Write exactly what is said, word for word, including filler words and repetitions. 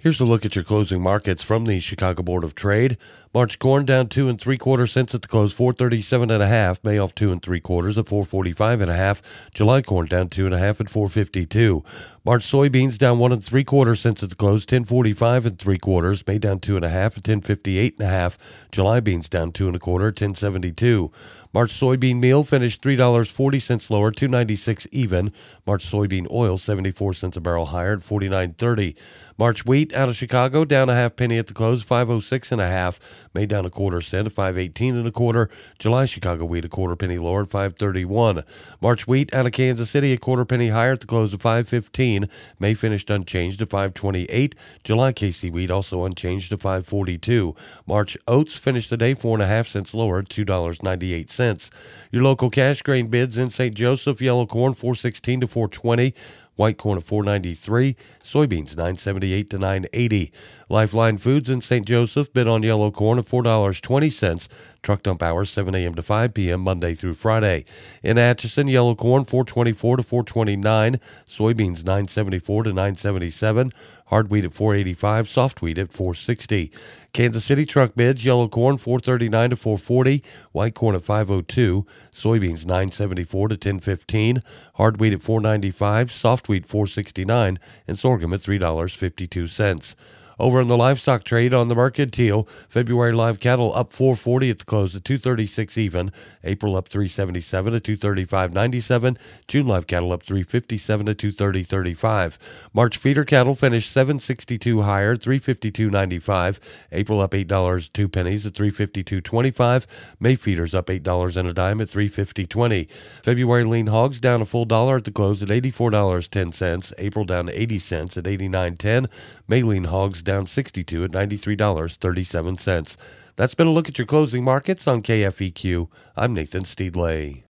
Here's a look at your closing markets from the Chicago Board of Trade. March corn down two and three quarter cents at the close, four thirty-seven and a half. May off two and three quarters at four forty-five and a half. July corn down two and a half at four fifty-two. March soybeans down one and three quarter cents at the close, ten forty-five and three quarters. May down two and a half at ten fifty-eight and a half. July beans down two and a quarter at ten seventy-two. March soybean meal finished three dollars and forty cents lower, two ninety-six even. March soybean oil seventy-four cents a barrel higher at forty-nine thirty. March wheat out of Chicago down a half penny at the close, five oh six and a half. May down a quarter cent at five eighteen and a quarter. July Chicago wheat a quarter penny lower at five thirty-one. March wheat out of Kansas City a quarter penny higher at the close of five fifteen. May finished unchanged at five twenty-eight. July K C wheat also unchanged at five forty-two. March oats finished the day four and a half cents lower at two dollars and ninety-eight cents. Your local cash grain bids in Saint Joseph: yellow corn four sixteen to four twenty. White corn at four ninety-three, soybeans nine seventy-eight to nine eighty. Lifeline Foods in Saint Joseph bid on yellow corn at four dollars and twenty cents. Truck dump hours seven a.m. to five p.m. Monday through Friday. In Atchison, yellow corn four twenty-four to four twenty-nine, soybeans nine seventy-four to nine seventy-seven. Hard wheat at four eighty-five, soft wheat at four sixty. Kansas City truck bids: yellow corn four thirty-nine to four forty, white corn at five oh two, soybeans nine seventy-four to ten fifteen, hard wheat at four ninety-five, soft wheat four sixty-nine, and sorghum at three dollars and fifty-two cents. Over in the livestock trade on the Mercantile, February live cattle up four forty at the close at two thirty-six even. April up three seventy-seven to two thirty-five ninety-seven. June live cattle up three fifty-seven to two thirty thirty-five. March feeder cattle finished seven sixty-two higher, three fifty-two ninety-five. April up eight dollars and two pennies at three fifty-two twenty-five. May feeders up eight dollars and a dime at three fifty twenty. February lean hogs down a full dollar at the close at eighty-four dollars and ten cents. April down to eighty cents at eighty-nine ten. May lean hogs down sixty-two at ninety-three dollars and thirty-seven cents. That's been a look at your closing markets on K F E Q. I'm Nathan Steedley.